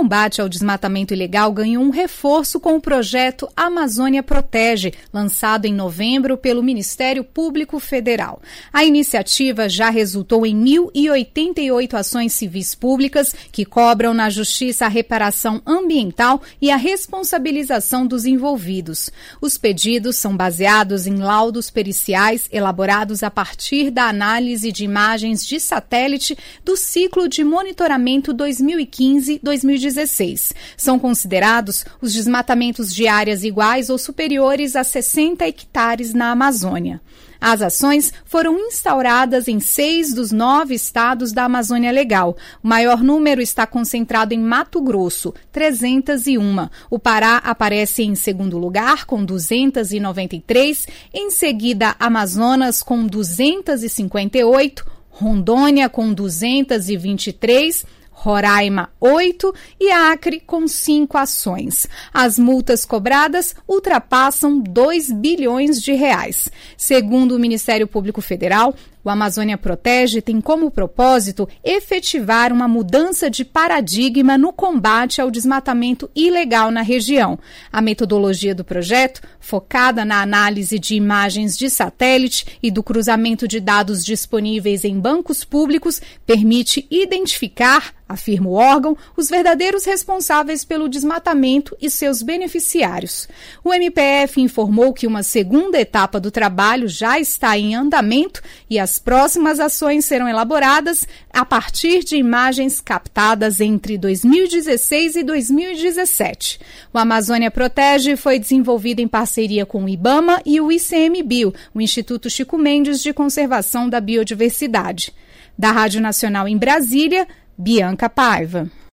combate ao desmatamento ilegal ganhou um reforço com o projeto Amazônia Protege, lançado em novembro pelo Ministério Público Federal. A iniciativa já resultou em 1.088 ações civis públicas que cobram na Justiça a reparação ambiental e a responsabilização dos envolvidos. Os pedidos são baseados em laudos periciais elaborados a partir da análise de imagens de satélite do ciclo de monitoramento 2015-2016. São considerados os desmatamentos de áreas iguais ou superiores a 60 hectares na Amazônia. As ações foram instauradas em 6 dos 9 estados da Amazônia Legal. O maior número está concentrado em Mato Grosso, 301. O Pará aparece em segundo lugar, com 293. Em seguida, Amazonas, com 258. Rondônia, com 223. Roraima, 8 e Acre com 5 ações. As multas cobradas ultrapassam 2 bilhões de reais. Segundo o Ministério Público Federal, o Amazônia Protege tem como propósito efetivar uma mudança de paradigma no combate ao desmatamento ilegal na região. A metodologia do projeto, focada na análise de imagens de satélite e do cruzamento de dados disponíveis em bancos públicos, permite identificar, afirma o órgão, os verdadeiros responsáveis pelo desmatamento e seus beneficiários. O MPF informou que uma segunda etapa do trabalho já está em andamento e as próximas ações serão elaboradas a partir de imagens captadas entre 2016 e 2017. O Amazônia Protege foi desenvolvido em parceria com o IBAMA e o ICMBio, o Instituto Chico Mendes de Conservação da Biodiversidade. Da Rádio Nacional em Brasília, Bianca Paiva.